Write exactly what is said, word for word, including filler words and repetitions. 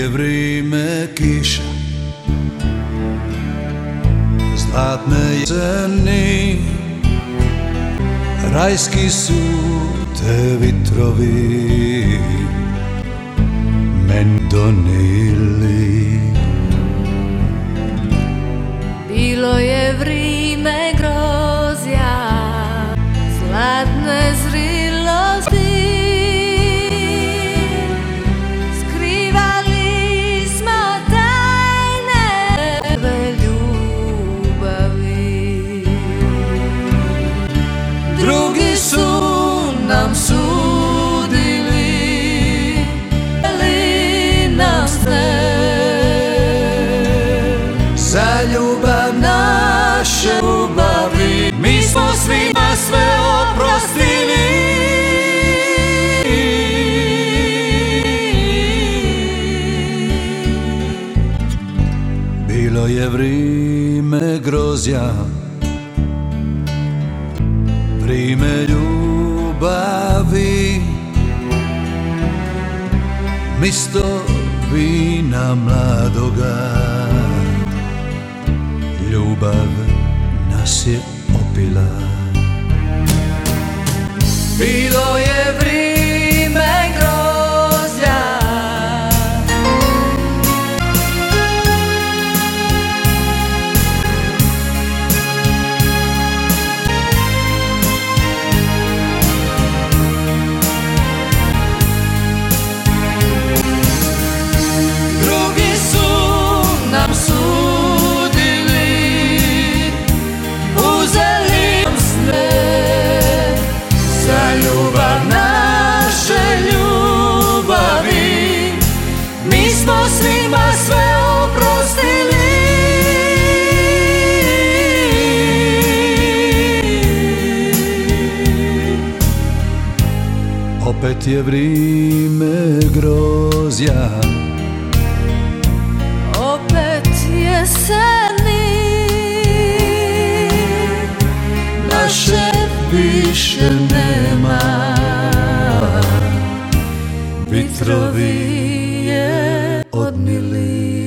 je vrijeme kiša, zlatne jeseni, rajski su te vitrovi men donili. Bilo je vrime grozja, zlatne zrilosti, skrivali smo tajne ljubavi. Drugi su nam sudili, ali nam sne za ljubav naše ljubavi. Mi smo svima sve oprostili. Bilo je vrijeme grozja, vrijeme ljubavi, misto vina mladoga, ljubav nas je opila. Bilo je vrijeme grozja, drugi su nam sudili, uzeli nam sne za ljubav naše ljubavi. Mi smo svima sve oprostili. Opet je vrijeme grozja, opet jeseni, naše više nema, vitrovi je odnili.